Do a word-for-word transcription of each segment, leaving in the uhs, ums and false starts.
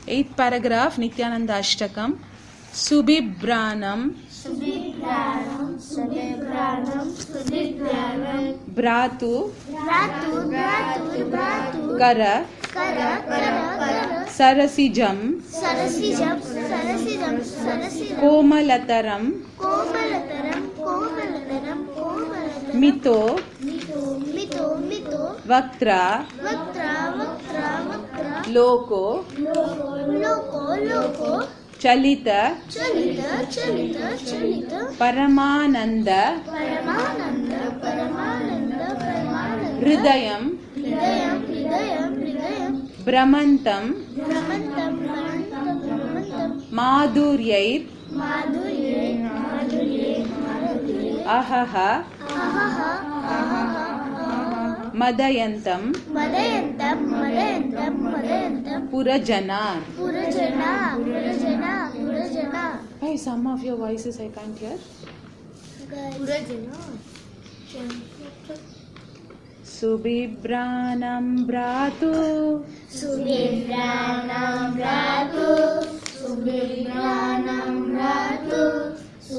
Eighth paragraph, Nityananda Ashtakam. Subibranam, Subibranam, Subibranam, Subibranam, Bratu, Bratu, Bratu, Bratu, Kara, Kara, Kara, Kara, Sarasijam, Sarasijam, Sarasijam, Sarasijam, Komalataram, Komalataram, Komalataram, Komalataram, Mito, Mito, Mito, Mito, Vaktra, Vaktra, Vaktra, Vaktra, Loko, Loko, Loko, Loko, Chalita, Chalita, Chalita, Chalita, Paramananda, Paramananda, Paramananda, Paramananda, Hridayam, Hridayam, Hridayam, Hridayam, Brahmantam, Brahmantam, Brahmantam, Brahmantam, Madhuryair, Madhurye, Madhurye, Madhurye, Ahaha, Ahaha, Ahaha, Ahaha, Madayantam, Madayantam, Madayantam, Madayantam, Purajana. Purajana, Purajana, Purajana. Why some of your voices I can't hear? Purajana. Subibranam Bratu, Subibranam Bratu, Subibranam Bratu,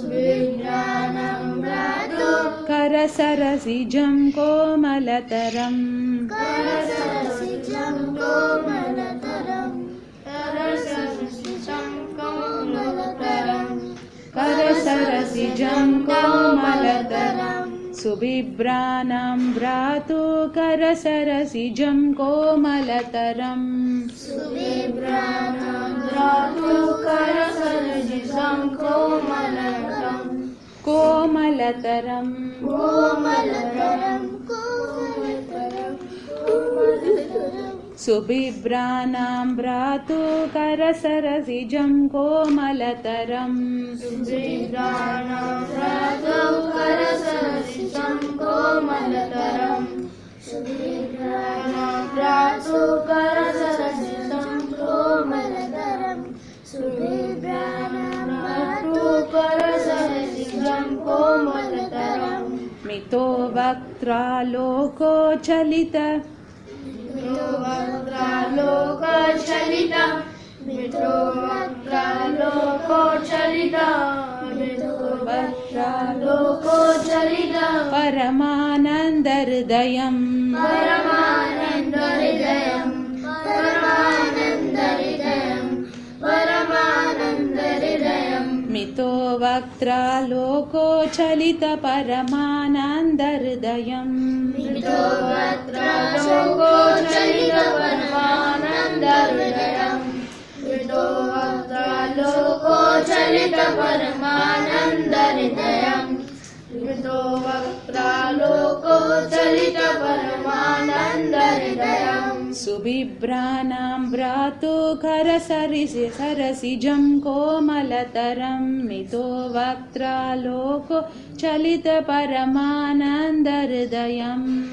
Subibranam Bratu, Karasarasijam Komalataram, Karasarasijam Komalataram, Karasarasijam Komalataram, Karasarasijam Komalataram, Subibranam Bratu, Karasarasijam Komalataram, Subibranam Bratu, Karasarasijam Komalataram, Komalataram, Komalataram, Komalataram, Komalataram. Subibranam Bratu, Karasarasijam Komalataram, Subibranam Bratu, Karasarasijam Komalataram, Subibranam Bratu, Karasarasijam Komalataram, Subibranam Bratu, Karasarasijam Komalataram, Mito Vaktra Loko Chalita, Mito Vaktra Loko Chalita, Mito Vaktra Loko Chalita, Mito Vaktra Loko Chalita, Paramananda Hridayam, Paramananda Hridayam, Paramananda Hridayam, Paramananda Hridayam, Mito Vaktra Loko Chalita Paramananda Hridayam, Mito Vaktra Loko Chalita Paramananda Hridayam, Mito Vaktra Loko Chalita Paramananda Hridayam, Mito Vaktra Loko Chalita Paramananda Hridayam, Subibranam Bratu, Karasarasijam Komalataram, Mito Vaktra Loko Chalita Paramananda Hridayam,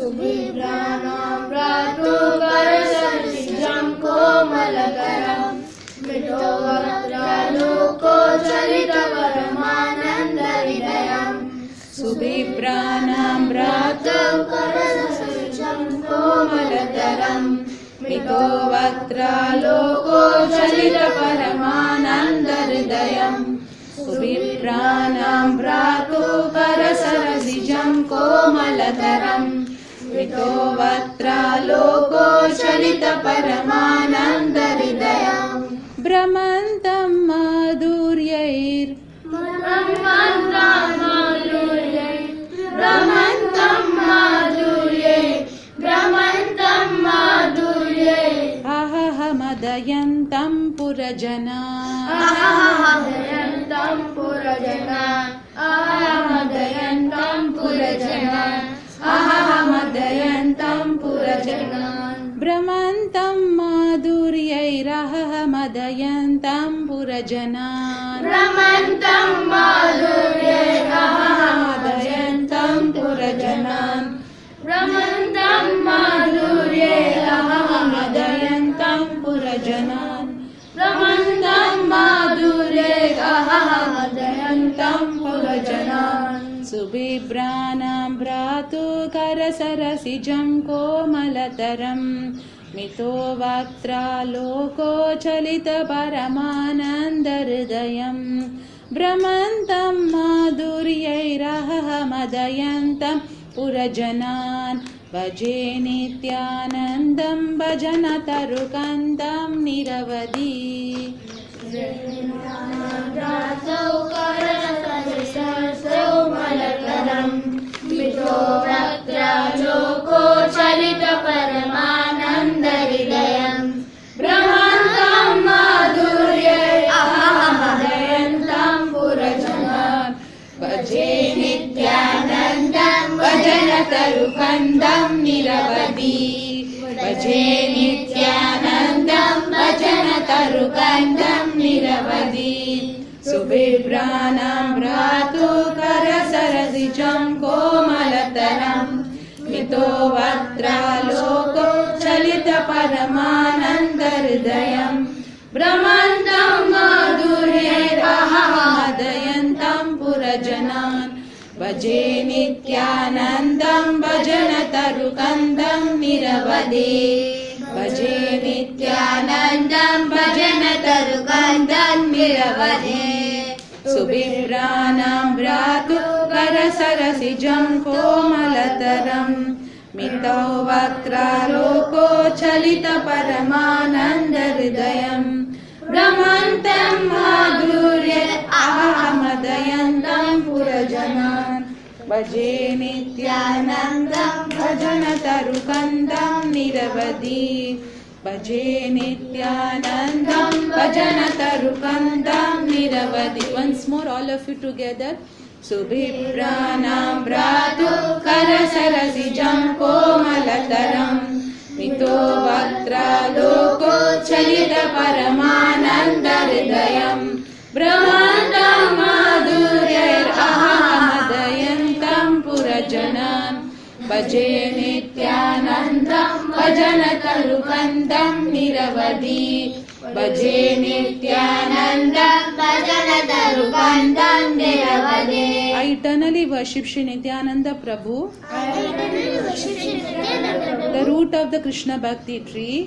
Subibranam Bratu, Karasarasijam Komalataram, Mito Vaktra Loko Chalita Paramananda Hridayam, Subibranam Bratu, Karasarasijam Komalataram, Mito Vaktra Loko Chalita Paramananda Hridayam, Subibranam Bratu, Karasarasijam Komalataram, Mito Vaktra Loko Chalita Paramananda Hridayam, Brahmantam Madhuryair, Brahmantam Madhurye, Brahmantam Madhurye, Brahmantam Madhurye, Ahaha Madayantam Purajana, Ahahadayantam Purajana, Ahahadayantam Purajana, Ahamadayantam Purajana, Brahmantam Madhuryair, Ahaha Madayantam Purajana, Brahmantam Madhurye, Ahamadayantam Purajana, Brahmantam Madhurye, Ahamadayantam Purajana, Brahmantam Madhurye, Ahamayantam Purajana, Subibranam Bratu, Karasarasijam Komalataram, मितो वक्त्रालोकोचलितपरमानन्दहृदयम् भ्रमन्तं माधुर्यैरहह मदयन्तं पुरजनान् भजे नित्यानन्दं भजन तरुकन्दं निरवधि मितो वक्त्रालोकोचलितपरमानन्दहृदयम् भ्रमन्तं माधुर्यैरहमदयन्तं पुरजनान् भजे नित्यानन्दं भजन तरुकन्दं निरवधि भजे नित्यानन्दं भजन तरुकन्दं निरवधि सुबिभ्राणां भ्रातुकरसरसिजं कोमलतरं मितो वक्त्रालोकोचलितपरमानन्दहृदयं भ्रमन्तं माधुर्यैरहमदयन्तं पुरजनान् भजे नित्यानन्दं भजन तरुकन्दं निरवधि भजे नित्यानन्दं भजन तरुकन्दं निरवधि सुबिभ्राणां भ्रातुकरसरसिजं कोमलतरं मितो वक्त्रालोकोचलितपरमानन्दहृदयं भ्रमन्तं माधुर्यैरहमदयन्तं पुरजनान् भजे नित्यानन्दं भजन तरुकन्दं निरवधि भजे नित्यानन्दं भजन तरुकन्दं निरवधि. Once more, all of you together. सुबिभ्राणां भ्रातुकरसरसिजं कोमलतरं मितो वक्त्रालोकोचलितपरमानन्दहृदयं भ्रमन्तं माधुर्यैरहमदयन्तं पुरजनान् भजे नित्यानन्दं भजन तरुकन्दं निरवधि भजे नित्यानन्दं भजन तरुकन्दं निरवधि. I eternally worship Shri Nityananda Prabhu, the root of the Krishna Bhakti tree,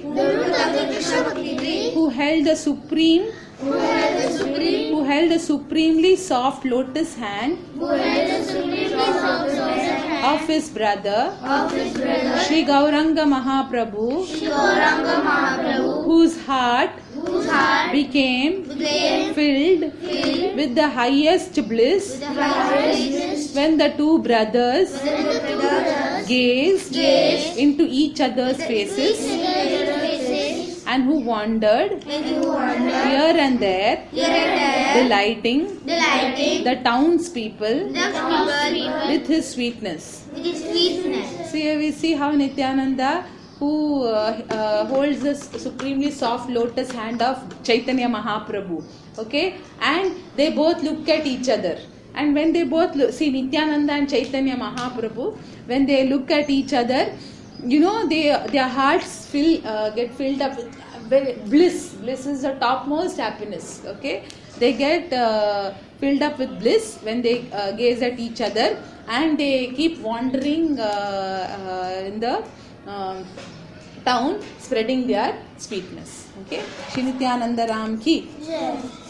who held the supreme Who held the supreme, who held the supremely soft lotus hand who held the supremely soft lotus hand of his brother, of his brother Shri Gauranga Mahaprabhu, Shri Gauranga Mahaprabhu, whose heart, whose heart became, became filled, filled with the highest bliss with the highest bliss when the two brothers when the two brothers gazed, gazed into each other's faces, faces and who wandered and who wandered here and there, here and there, delighting delighting the townspeople the people with his sweetness. with his sweetness. So here we see how Nityananda, who uh, uh, holds this supremely soft lotus hand of Chaitanya Mahaprabhu, okay, and they both look at each other. And when they both look, see Nityananda and Chaitanya Mahaprabhu, when they look at each other, you know, they their hearts fill uh, get filled up with very bliss. Bliss is the topmost happiness. Okay, they get uh, filled up with bliss when they uh, gaze at each other, and they keep wandering uh, uh, in the uh, town, spreading their sweetness. Okay, Shri Nityananda Ram ki. Yes.